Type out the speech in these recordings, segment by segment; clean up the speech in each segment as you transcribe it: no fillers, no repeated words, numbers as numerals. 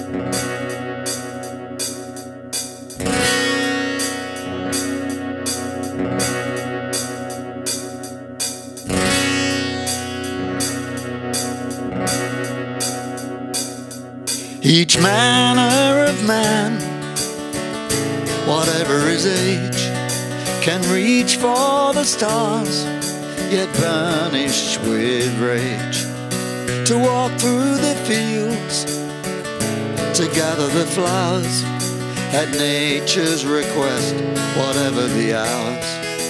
Each manner of man, whatever his age, can reach for the stars, yet burnish with rage. To walk through the fields, to gather the flowers, at nature's request, whatever the hours.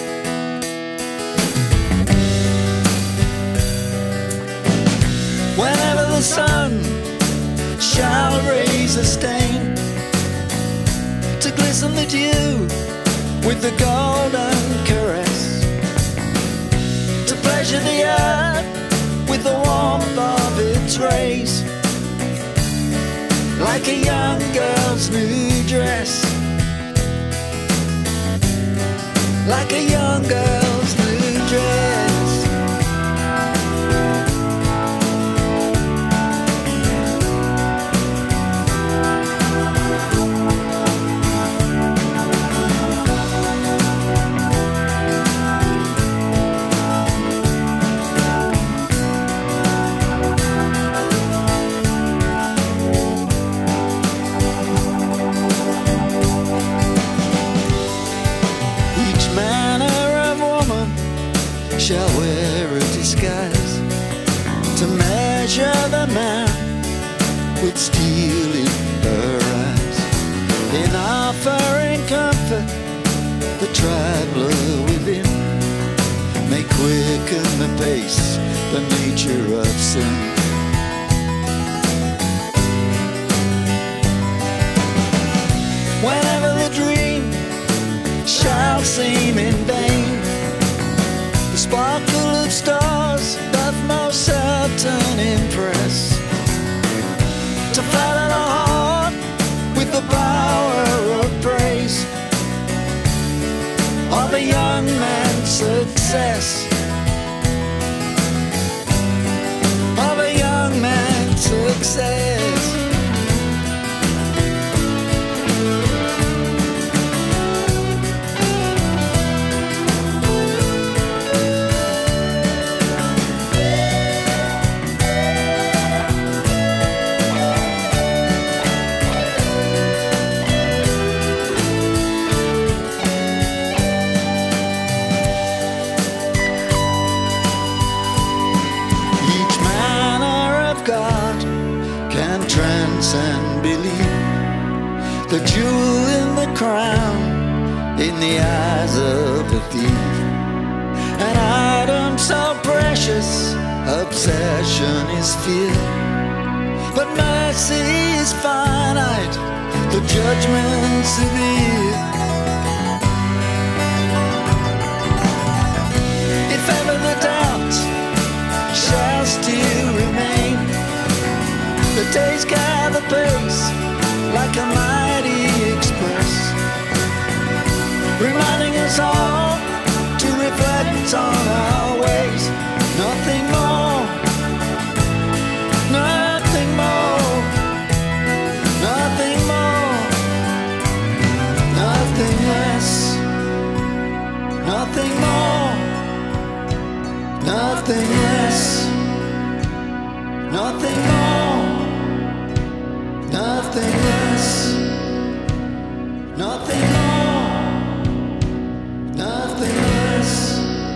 Whenever the sun shall raise a stain, to glisten the dew with the golden caress, to pleasure the earth with the warmth of its rays, like a young girl's new dress, like a young girl's new dress. Shall wear a disguise to measure the man with steel in her eyes. In offering comfort, the traveler within may quicken the pace, the nature of sin. Whenever the dream shall seem in vain, the sparkle of stars doth most certain impress, to flatter the heart with the power of praise of a young man's success, of a young man's success. Transcend belief, the jewel in the crown, in the eyes of the thief. An item so precious, obsession is fear, but mercy is finite, the judgment severe. If ever the doubt shall still remain, the days gather pace like a mighty express, reminding us all to reflect on our ways. Nothing more, nothing more, nothing more, nothing less, nothing more, nothing less, nothing more, nothing less, nothing more, nothing less.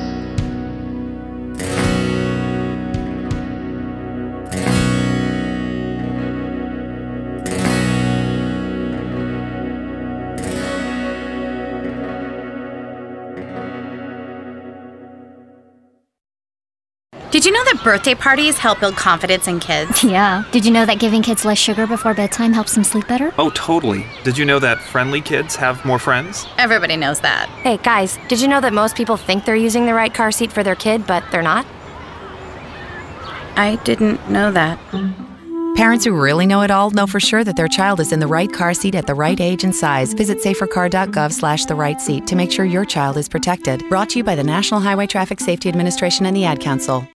Did you know that birthday parties help build confidence in kids? Yeah. Did you know that giving kids less sugar before bedtime helps them sleep better? Oh, totally. Did you know that friendly kids have more friends? Everybody knows that. Hey, guys, did you know that most people think they're using the right car seat for their kid, but they're not? I didn't know that. Parents who really know it all know for sure that their child is in the right car seat at the right age and size. Visit safercar.gov/the right seat to make sure your child is protected. Brought to you by the National Highway Traffic Safety Administration and the Ad Council.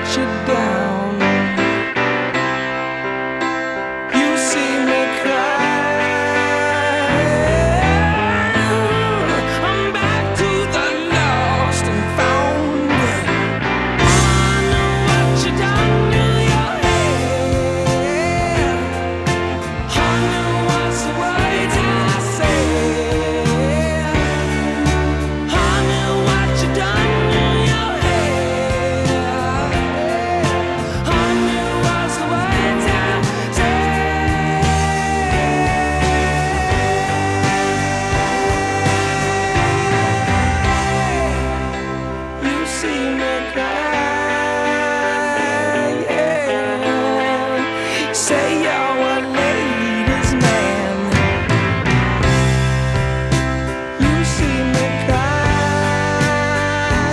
you down. You see me cry. I'm back to the lost and found. I know what you done to your head. I know what's the words I said. I know what you done to your head. I know what's the words I said. You see me cry, yeah. Say you're a ladies' man. You see me cry,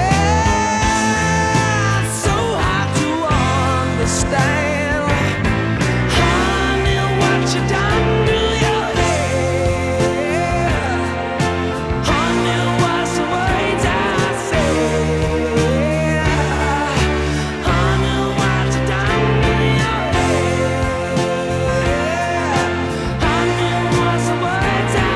yeah. So hard to understand. I knew what you done to your head. I knew what's the words I said. I knew what you done to your head. I knew what's the words I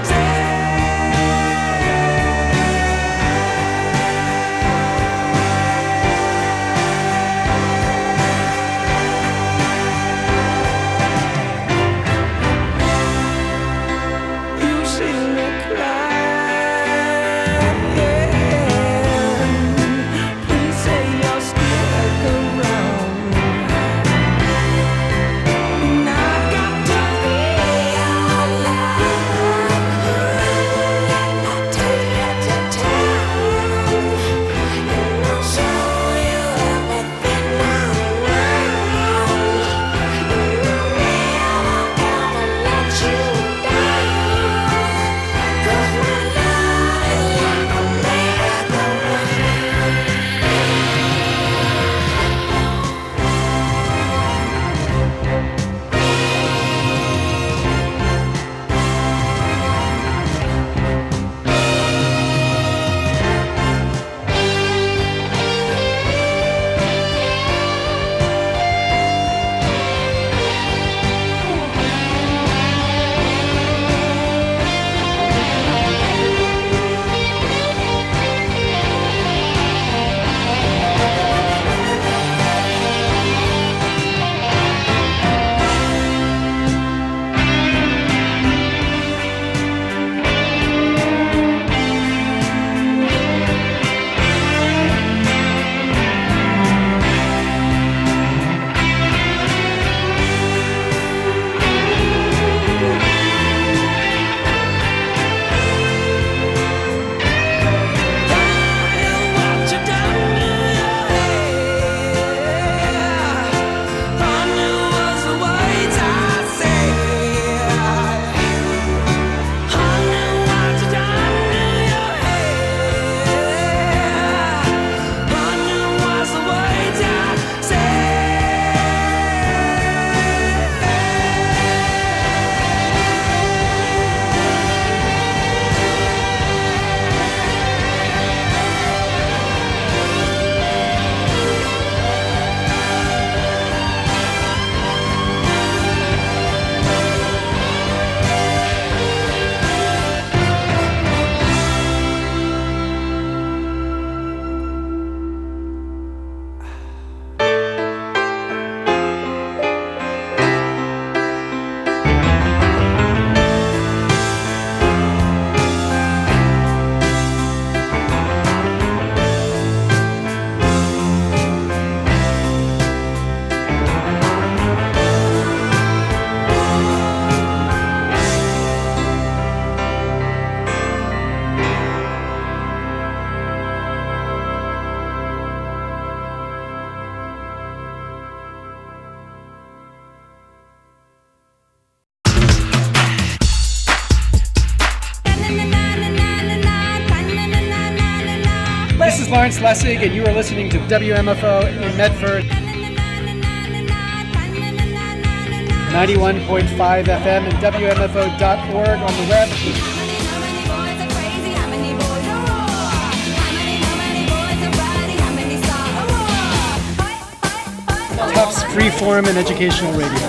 said. You see me cry, yeah. Please say you'll stick around. And I got to be alive. Take you to town, and I'll show you everything I know. And I'm never gonna let you down. 'Cause my love is like a This is Lawrence Lessig, and you are listening to WMFO in Medford. 91.5 FM and WMFO.org on the web. Freeform and Educational Radio.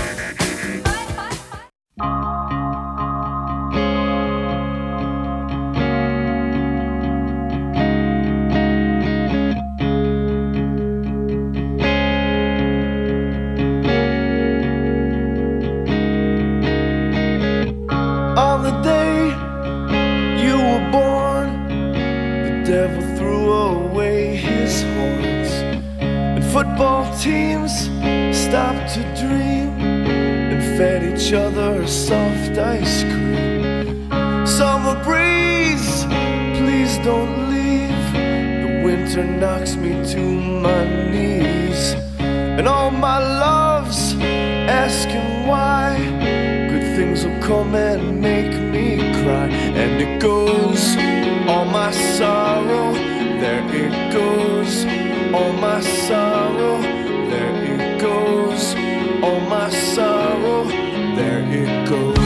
On the day you were born, the devil threw away his horns, and football teams stopped to dream and fed each other soft ice cream. Summer breeze, please don't leave. The winter knocks me to my knees, and all my loves asking why. Good things will come and make me cry. And it goes, all my sorrow, there it goes. All my sorrow, there it goes. All my sorrow, there it goes.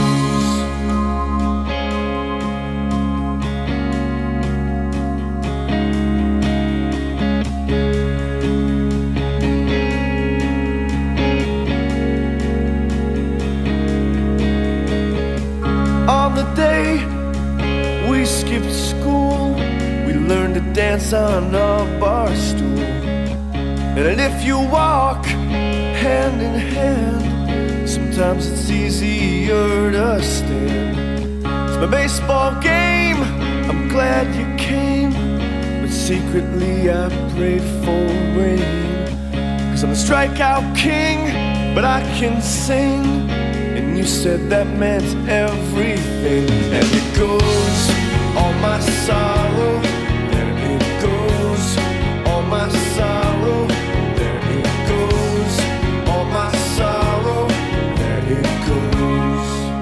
On the day we skipped school, we learned to dance on a bar stool. And if you walk hand in hand, sometimes it's easier to stand. It's my baseball game, I'm glad you came, but secretly I prayed for rain. 'Cause I'm the strikeout king, but I can sing, and you said that meant everything. And it goes, all my sorrow, there it goes. All my sorrow, there it goes. All my sorrow, there it goes.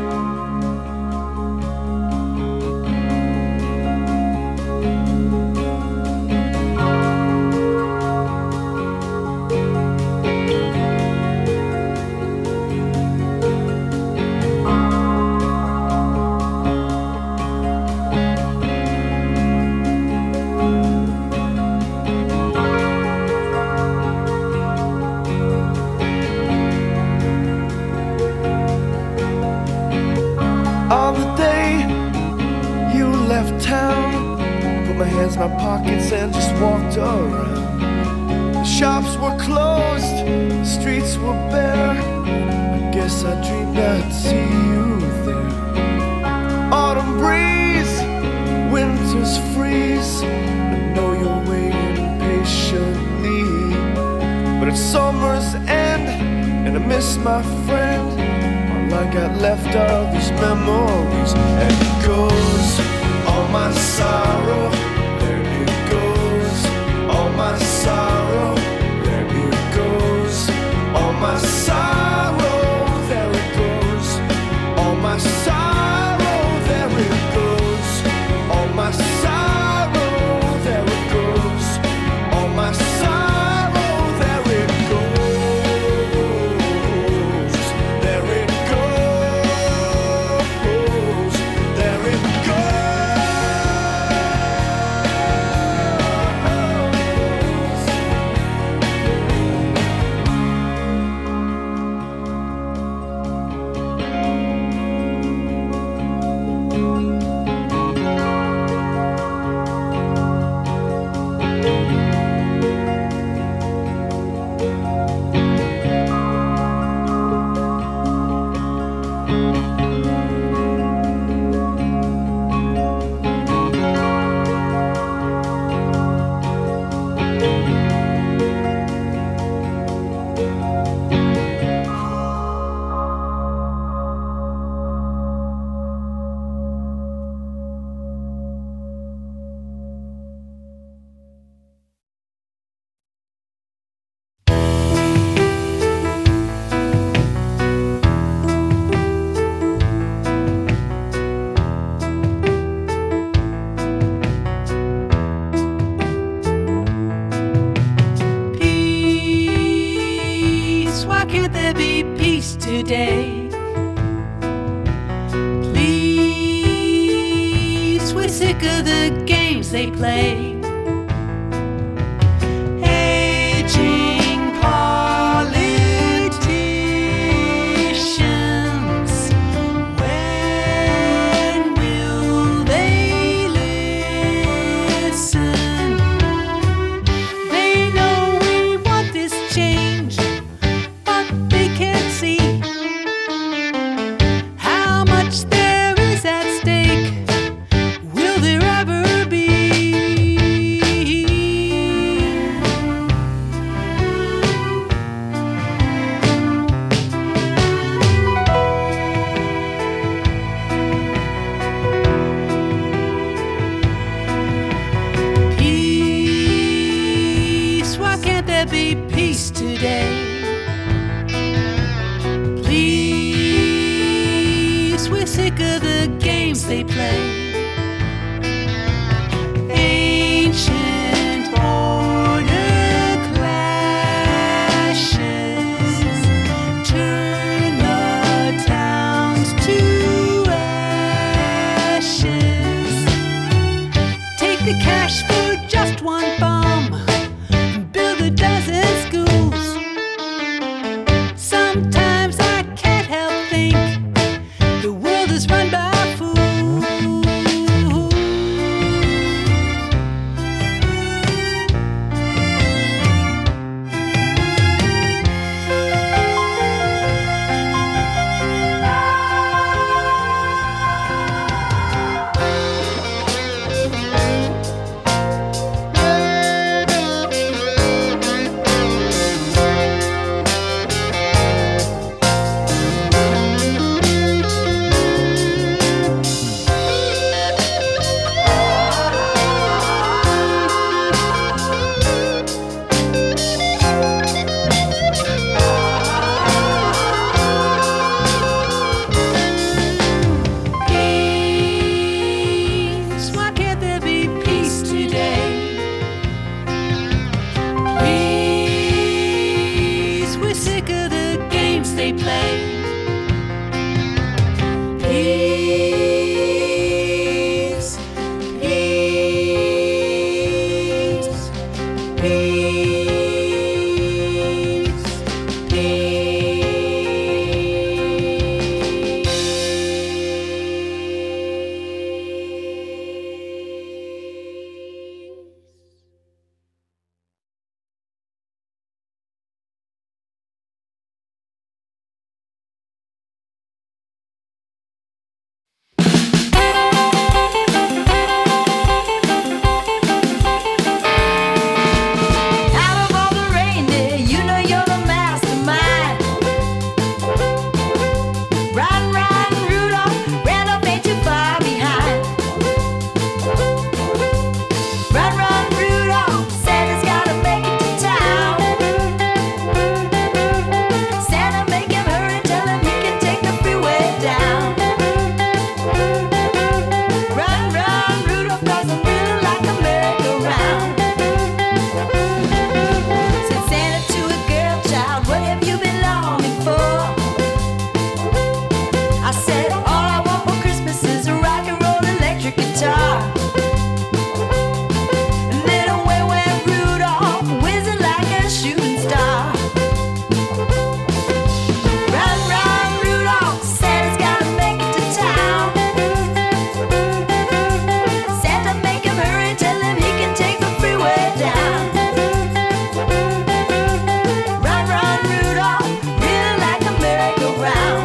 On the day you left town, put my hands in my pockets and just walked around. The shops were closed, the streets were bare. I guess I dreamed I'd see you there. Autumn breeze, winter's freeze, I know you're waiting patiently. But it's summer's end, and I miss my friend. All I got left are these memories. And it goes, all my sorrow, there it goes. All my sorrow, there it goes. All my sorrow, there it goes. All my sorrow, there it goes. All my sorrow, there it goes. All my sorrow, there it goes. There it goes. There it today. Please, we're sick of the games they play. Aging politicians there be peace today? Please, we're sick of the games they play. Ancient order clashes, turn the towns to ashes. Take the cash for just one bomb, build a dozen schools. Sometimes I can't help think the world is run by fools. Please, why can't there be peace today? Please, we're sick of the games they play. Peace, peace, peace, Out of all the reindeer, you know you're the mastermind. Riding, riding, Rudolph, Randolph ain't too far behind. Run, run, Rudolph, Santa's gotta make it to town. Santa, make him hurry, tell him he can take the freeway down. Run, run, Rudolph, 'cause I'm really like a merry-go-round. Said Santa to a girl child, what have you been longing for? I said, all I want for Christmas is a rock and roll electric guitar. And then away went Rudolph, whizzing like a shooting star. Run, run, Rudolph, Santa's gotta make it to town. Santa, make him hurry, tell him he can take the freeway down. Run, run, Rudolph, really like a merry-go-round.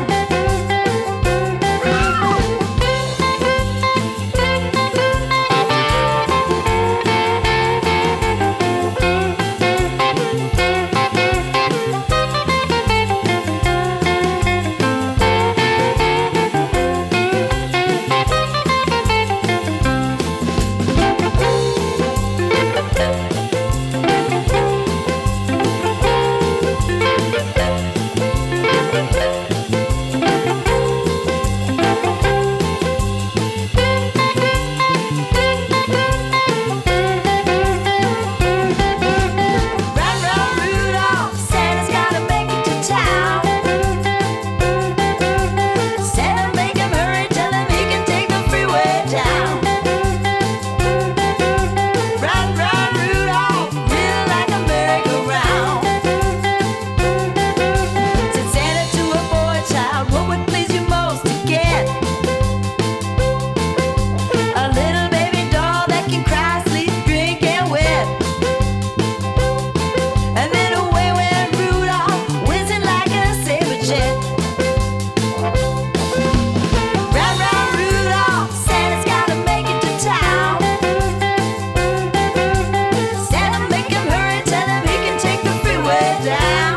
Run, run, Rudolph, Santa's gotta make it to town. Santa, make him hurry, tell him he can take the freeway down. Run, run, Rudolph, really like a merry-go-round. Said Santa to a boy child, what would please you most to get? A little baby doll that can cry, sleep, drink, and wet. And then away went Rudolph, whizzing like a saber jet. Run, run, Rudolph, Santa's gotta make it to town. Santa, make him hurry, tell him he can take the freeway down.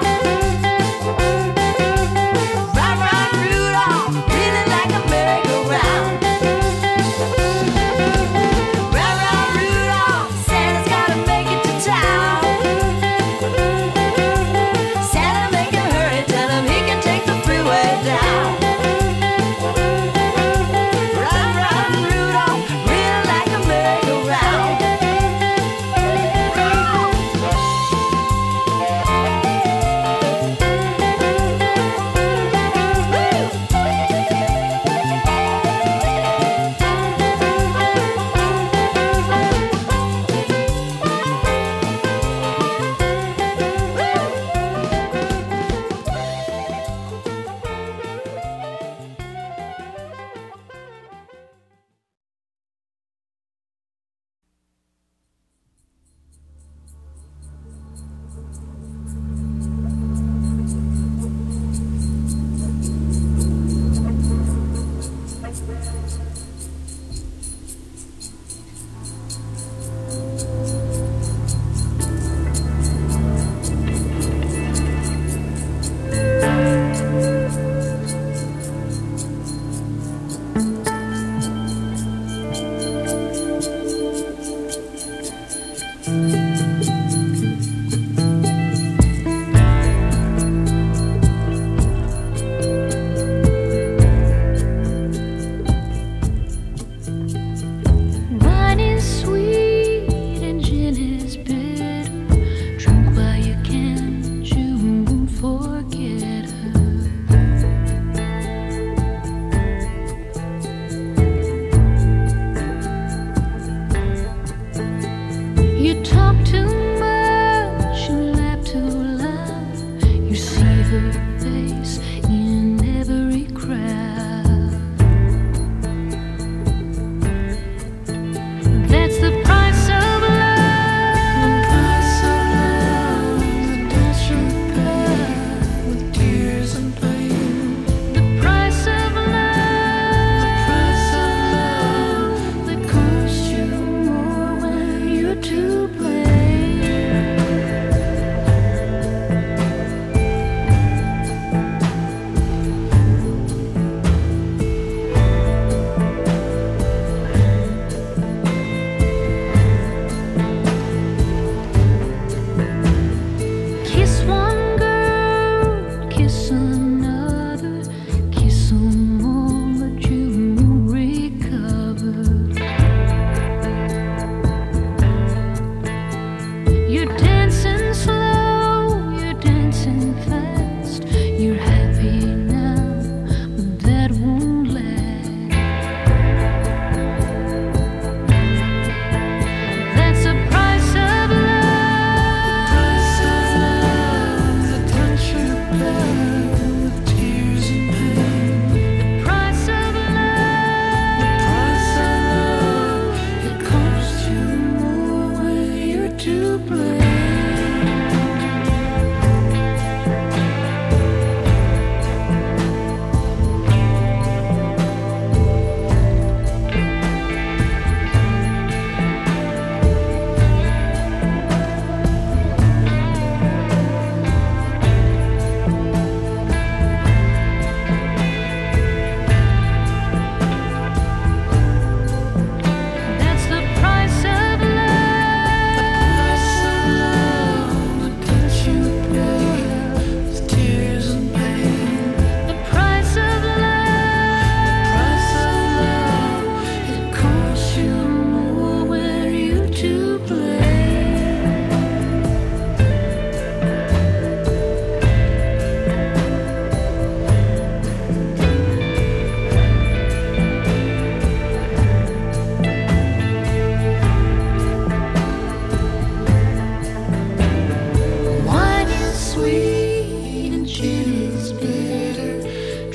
Run, run, Rudolph, really like a merry-go-round. Run, run, Rudolph, Santa's gotta make it to town.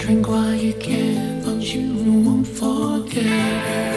Drink while you can, but you won't forget her.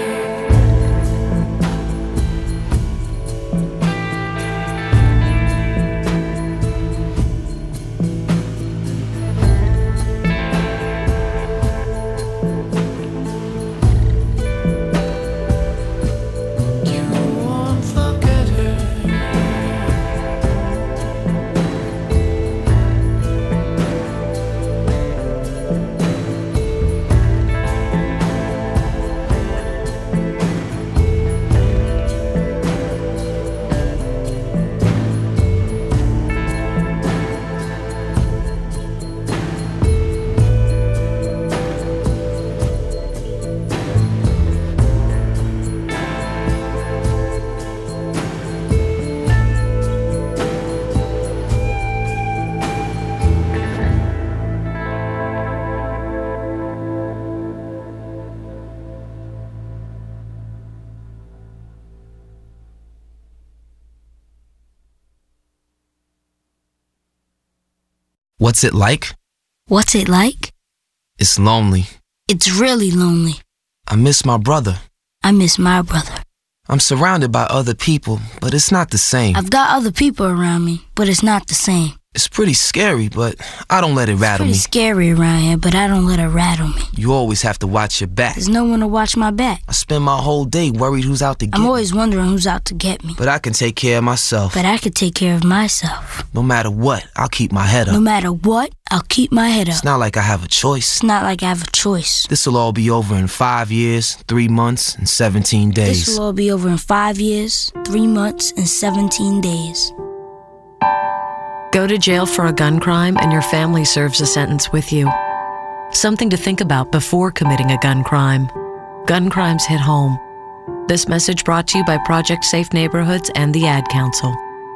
What's it like? What's it like? It's lonely. It's really lonely. I miss my brother. I miss my brother. I'm surrounded by other people, but it's not the same. I've got other people around me, but it's not the same. It's pretty scary, but I don't let it rattle me. It's pretty scary around here, but I don't let it rattle me. You always have to watch your back. There's no one to watch my back. I spend my whole day worried who's out to get me. I'm always wondering who's out to get me. But I can take care of myself. But I can take care of myself. No matter what, I'll keep my head up. No matter what, I'll keep my head up. It's not like I have a choice. It's not like I have a choice. This'll all be over in 5 years, 3 months, and 17 days. This will all be over in 5 years, 3 months, and 17 days. Go to jail for a gun crime and your family serves a sentence with you. Something to think about before committing a gun crime. Gun crimes hit home. This message brought to you by Project Safe Neighborhoods and the Ad Council.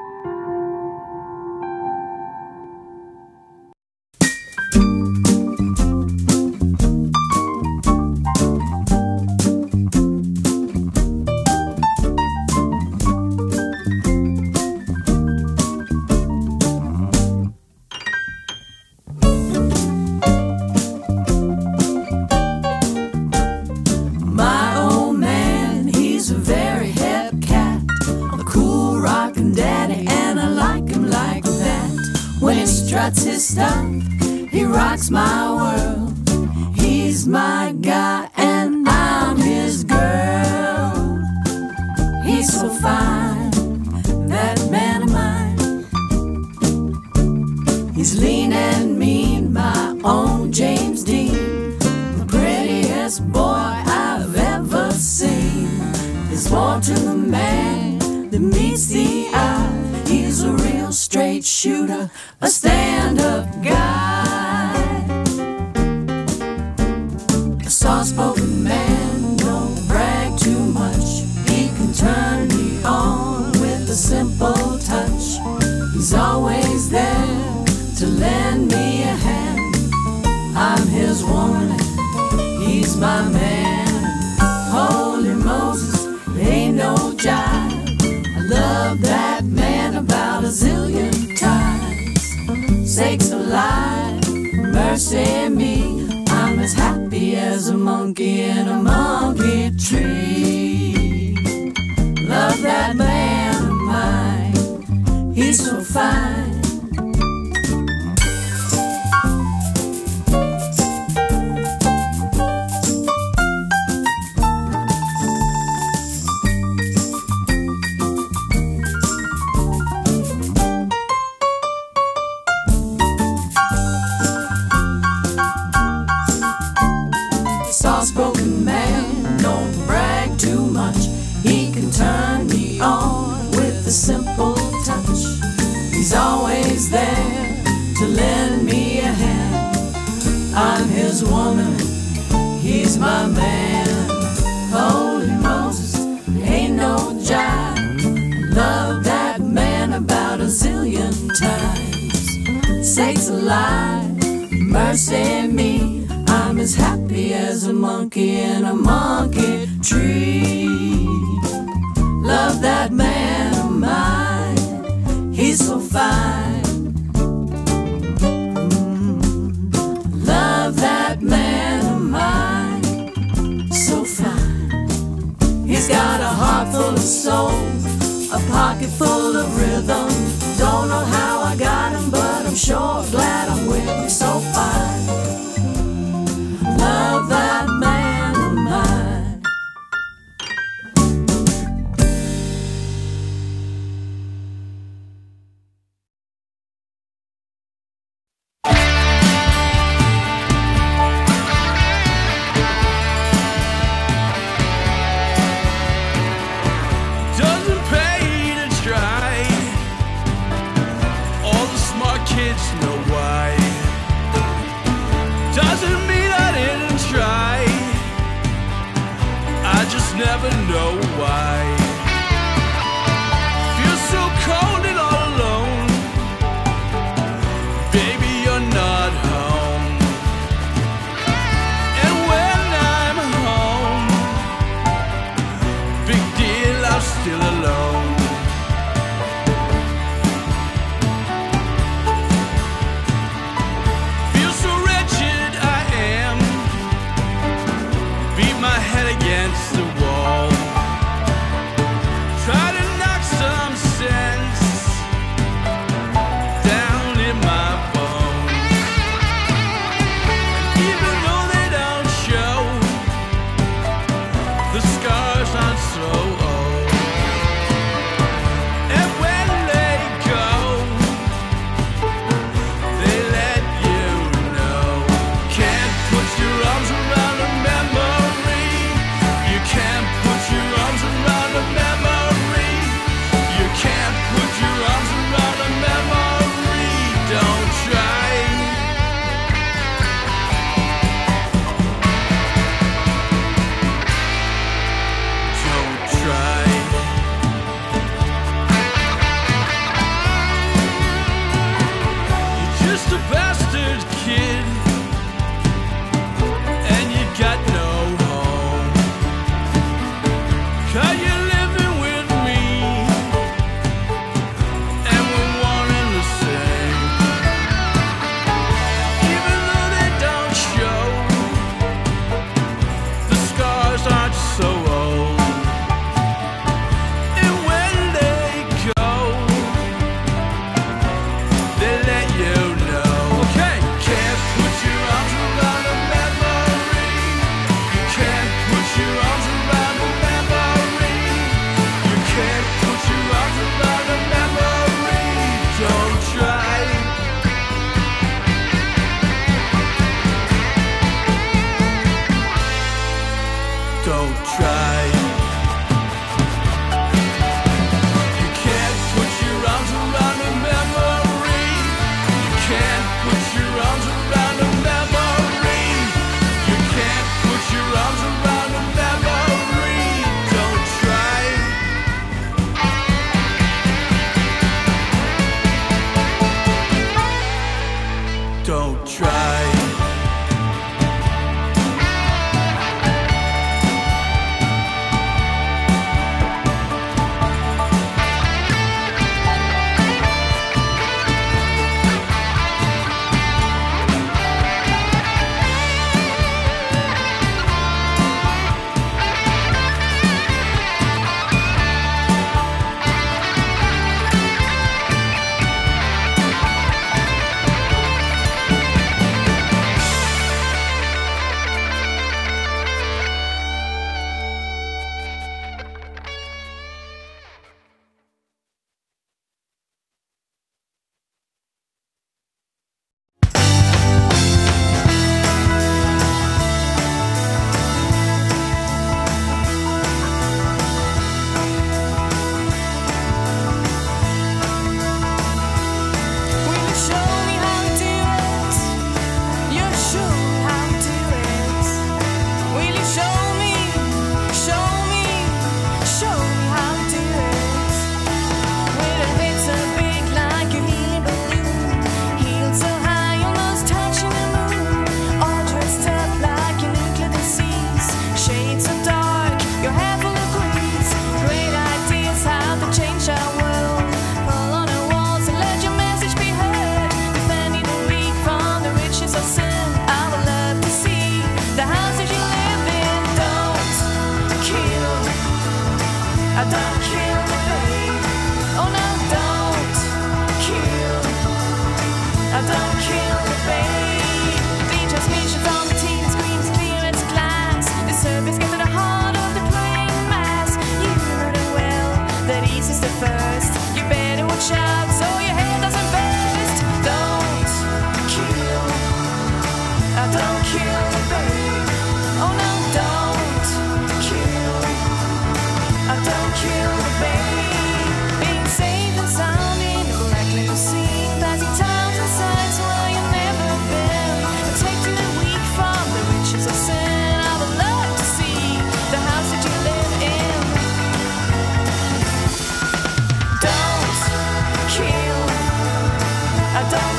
His stuff, he rocks my world. He's my guy and I'm his girl. He's so fine, that man of mine. He's lean and mean, my own James Dean, the prettiest boy I've ever seen. There's more to the man than meets the eye. He's a real straight shooter, a stand-up guy. A soft-spoken man, don't brag too much. He can turn me on with a simple touch. He's always there to lend me a hand. I'm his woman, he's my man. Holy Moses, there ain't no jive. I love that man about a zillion times. Sakes alive, mercy me, I'm as happy as a monkey in a monkey tree. Love that man of mine, he's so fine. Soft-spoken man, don't brag too much. He can turn me on with a simple touch. He's always there to lend me a hand. I'm his woman, he's my man. Holy Moses, there ain't no jive. I love that man about a zillion times. Sakes alive, mercy me, I'm as happy as a monkey in a monkey tree. Love that man of mine, he's so fine. Love that man. sure glad I'm with you so fine. Love that man of mine. Doesn't pay to try. All the smart kids know why. Doesn't mean I didn't try. I just never know why. Feel so cold and all alone. Baby, you're not home. And when I'm home, big deal, I'm still alone. Feel so wretched I am. Beat my head against the wall. Try to knock some sense down in my bones. Even though they don't show, the scars aren't so old. And when they go, they let you know. Can't put your arms around a memory. You can't put your arms around a memory. You can't put your arms around a memory. Don't try. Don't try. You're just a bastard kid, and you got no home. 'Cause you're living with me, and we're one and the same. Even though they don't show, the scars aren't so old. And when they go, they let you know. Okay, can't put your arms around a memory. You can't put your arms around a memory. You can't put your arms around a memory. Don't try. Don't try. You can't put your arms around a memory. You can't put your arms around a memory. You can't put your arms around a memory. Don't try. Don't try.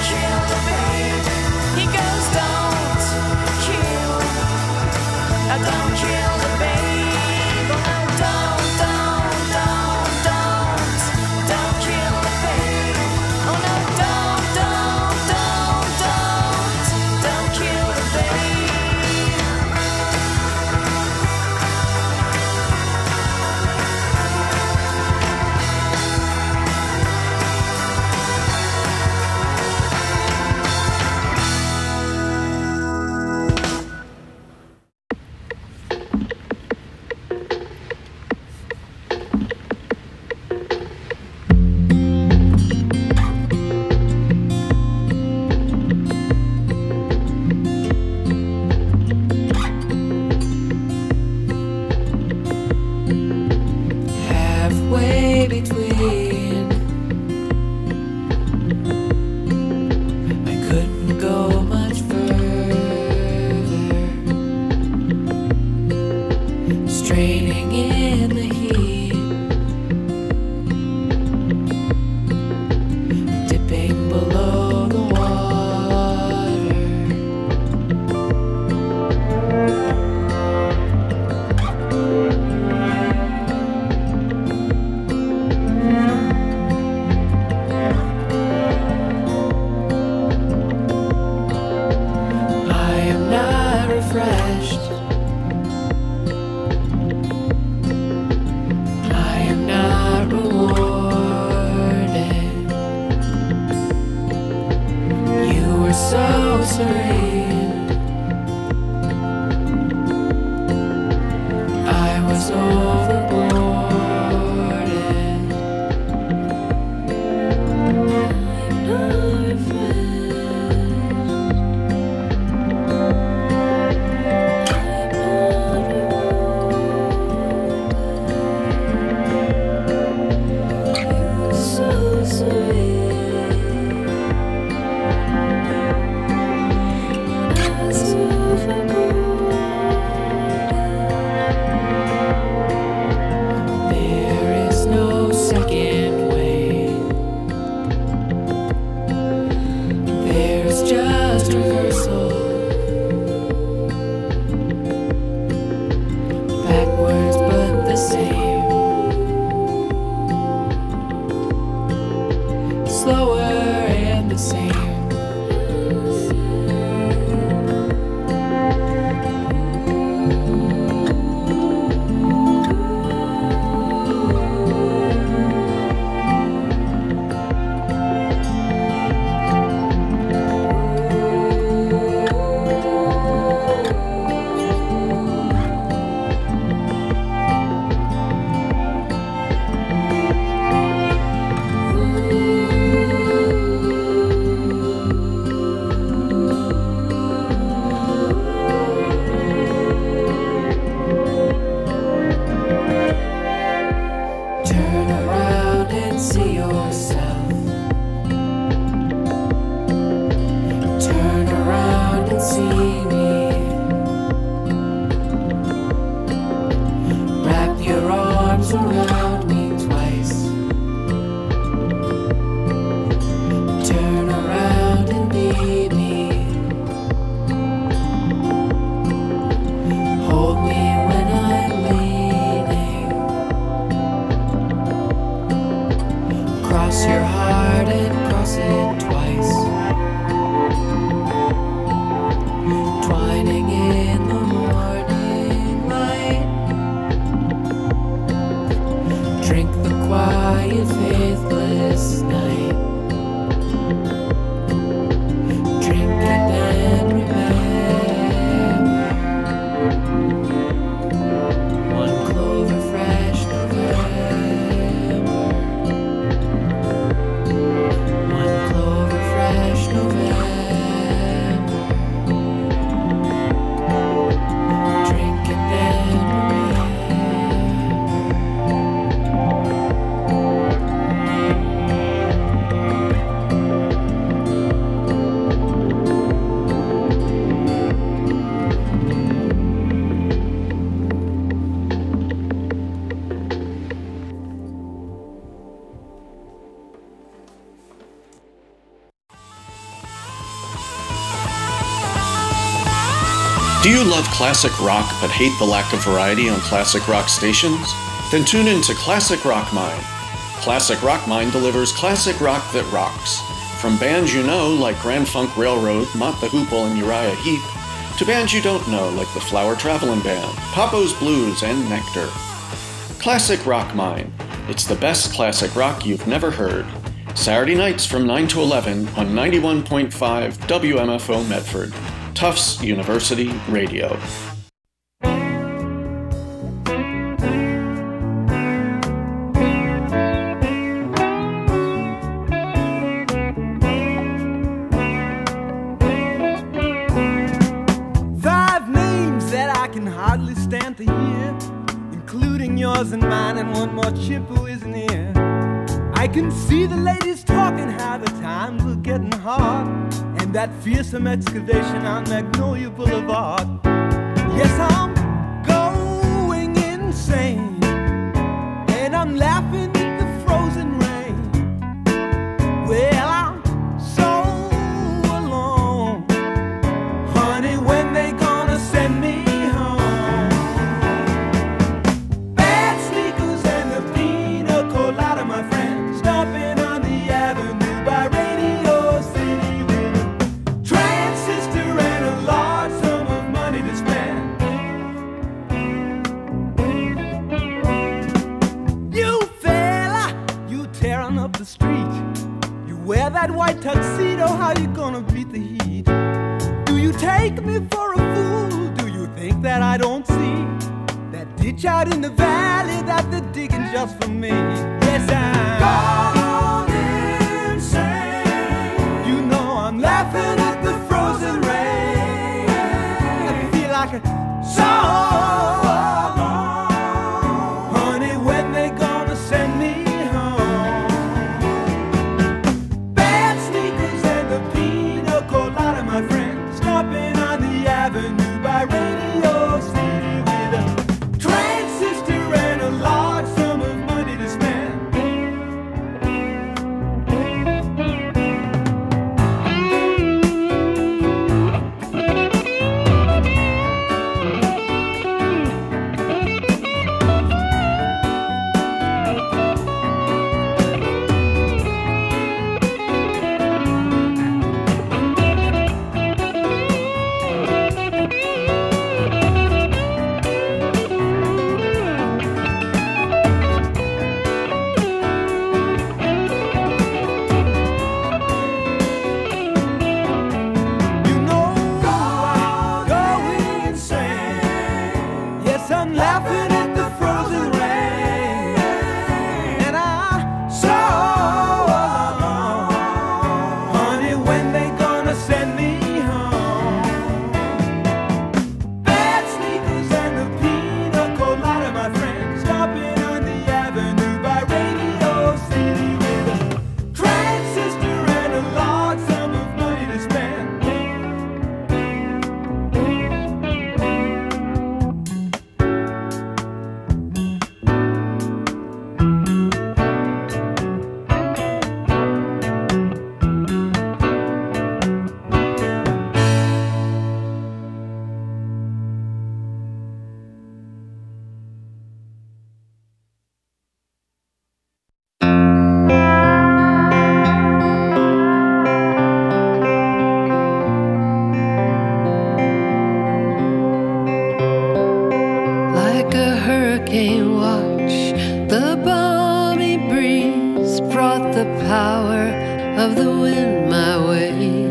kill the babe. He goes, don't kill, don't kill the babe. Oh no, don't kill the babe. Oh no, don't kill the babe. Halfway between, I couldn't go much further, straining in the heat, dipping below the water. I am not refreshed. I am not rewarded. You were so serene. I was overboarded. I'm not so sweet. I was overboard. There is no second way. There's just reversal. Backwards but the same. Slower and the same. Turn around and see yourself. Turn around and see me. Wrap your arms around me twice. Turn around and be me. Hold me when I'm leaning. Cross your heart and cross it twice. Twining in the morning light. Drink the quiet, faithless night. Drink Do you love classic rock but hate the lack of variety on classic rock stations? Then tune in to Classic Rock Mine. Classic Rock Mine delivers classic rock that rocks. From bands you know like Grand Funk Railroad, Mott the Hoople, and Uriah Heep, to bands you don't know like the Flower Travelin' Band, Papo's Blues, and Nectar. Classic Rock Mine. It's the best classic rock you've never heard. Saturday nights from 9 to 11 on 91.5 WMFO Medford. Tufts University Radio. 5 names that I can hardly stand to hear, including yours and mine and one more chip who isn't here. I can see the ladies talking how the times are getting hard, and that fearsome excavation on Magnolia Boulevard. Yes, I'm going insane, and I'm laughing at the frozen rain. Well, I'm so alone, honey, when they gonna send me home? Bad sneakers and the pina colada, my friend, stopping on the avenue by Radio City with a transistor and a large sum of money to spend. You fella, you tearing up the street, you wear that white tuxedo, how you gonna beat the heat? Do you take me for a fool? Do you think that I don't see that ditch out in the valley that they're digging just for me? Yes, I'm gone insane. You know I'm laughing at the frozen rain. I feel like a song. Honey, when they gonna send me home? Bad sneakers and the pina colada, my friend, stopping on the avenue by Radio City with a transistor and a large sum of money to spend. Yes, I'm laughing at the frozen rain, and I'm so alone. Honey, when they gonna send me home? Bad sneakers and the pina colada, my friend, stopping on the avenue by Radio City with a transistor and a large sum of money to spend. Like a hurricane watch, the balmy breeze brought the power of the wind my way.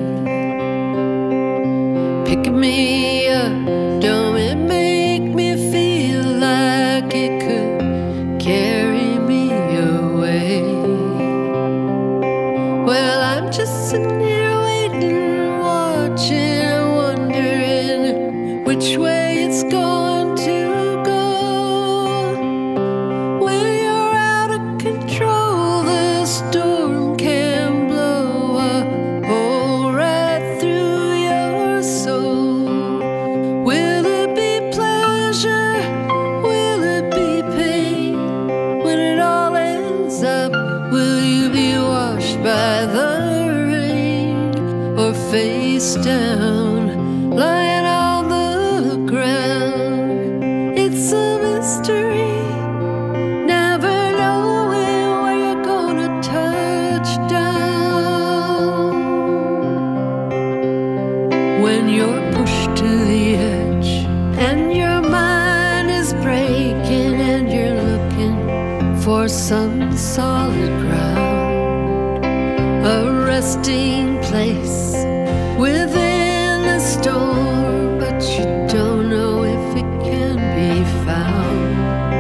Pick me up, don't it make me feel like it could carry me away? Well, I'm just sitting here waiting, watching, wondering which way it's going to go. When you're out of control, the storm can blow a hole right through your soul. Will it be pleasure? Will it be pain? When it all ends up, will you be washed by the rain, or face down, lying on the when you're pushed to the edge and your mind is breaking and you're looking for some solid ground, a resting place within a storm, but you don't know if it can be found.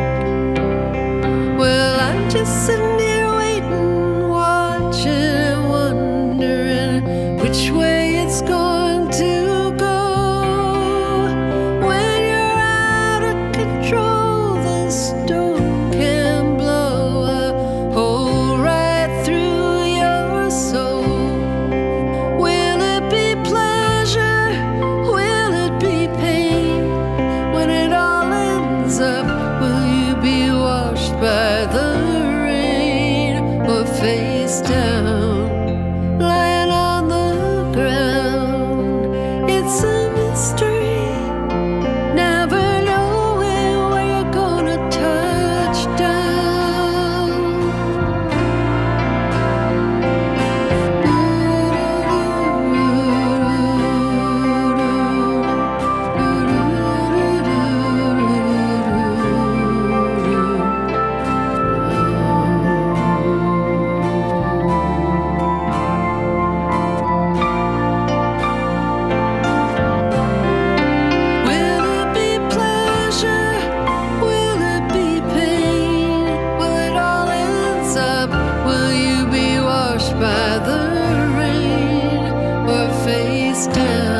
Well, I'm just sitting here waiting, watching and wondering which way it's going to go. When you're out of control, the storm can blow a hole right through your soul. Will it be pleasure? Will it be pain? When it all ends up, will you be washed by the rain or face down, lying on the ground? It's a mystery, never knowing where you're gonna touch down. Will it be pleasure? Will it be pain? Will it all ends up? Will you be washed by the rain or face down?